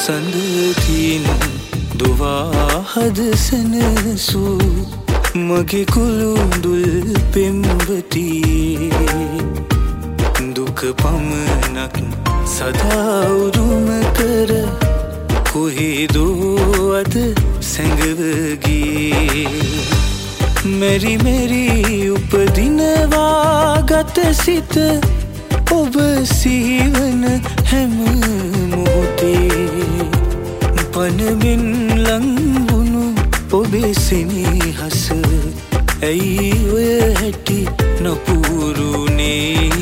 සඳතින් දුවා හද සැනසු මගේ කුළුඳුල් පෙම්වතියේ දුක පමණක් සදා උරුම කර කොහෙදෝ අද සැඟව ගියේ මෙරි මෙරි උපදිනවා ගත සිත ඔබ සිහිවන හැම මොහොතේ පනමින් ලංවුණු ඔබේ සෙනෙහස ඇයි ඔය හැටි නොපුරුනේ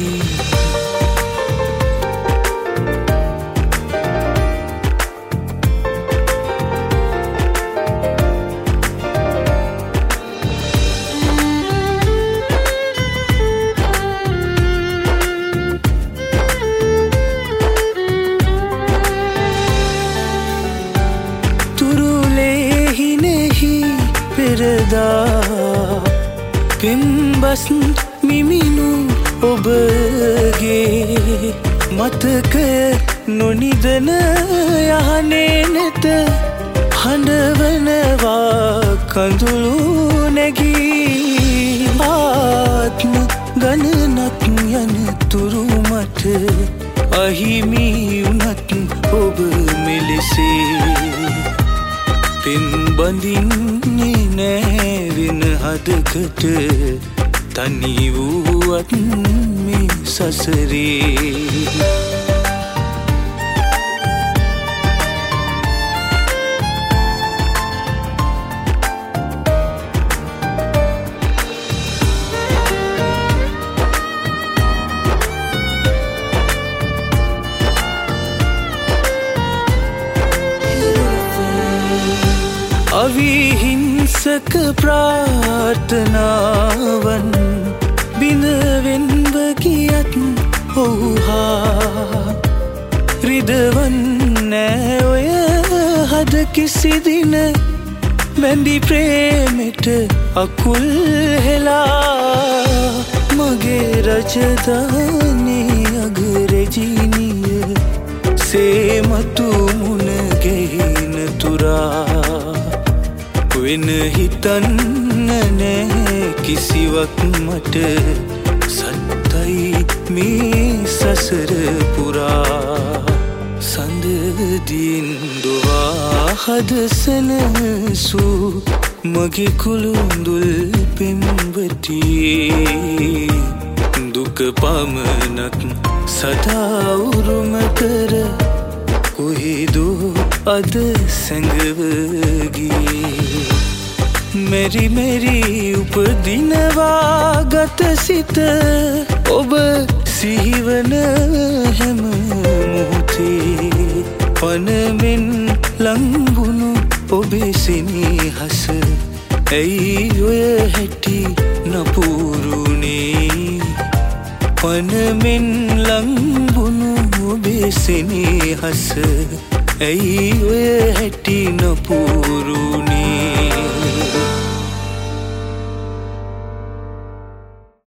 පිම්බස් මිමිනු ඔබගේ මතකය නොනිදන යහනේ නැත හඬවනවා කඳුළු නැගී ආත්ම ගණනක් යන තුරු මට අහිමි වුණත් ඔබ මෙලෙසේ පින් බඳින්නේ නෑ වෙන හදකට තනි වූවත් මේ සසරේ අවිහිංසක ප්‍රාර්ථනාවන් බිඳවෙන්ව ගියත් ඔහුහා රිදවන්නෑ ඔය හද කිසිදින වැඳි ප්‍රේමෙට අකුල් හෙලා මගේ රජධානී අගරජීනිය සේමතු මුණ ගෙහින තුරා වෙන හිතන්න නෑ කිසිවක් මට සත්තයි මේ සසර පුරා සඳදින් දුවා හද සැනසු මගේ කුළුඳුල් පෙම්වතියේ දුක පමණක් සදා උරුම කර කොහෙදෝ අද සැඟව ගියේ මෙරි මෙරි උපදිනවා ගත සිත ඔබ සිහිවන හැම මොහොතේ පනමින් ලංවුණු ඔබේ සෙනෙහස ඇයි ඔය හැටි නපුරුනේ පනමින් ලංවුණු ඔබේ සෙනෙහස ඇයි ඔය හැටි නොපුරුනේ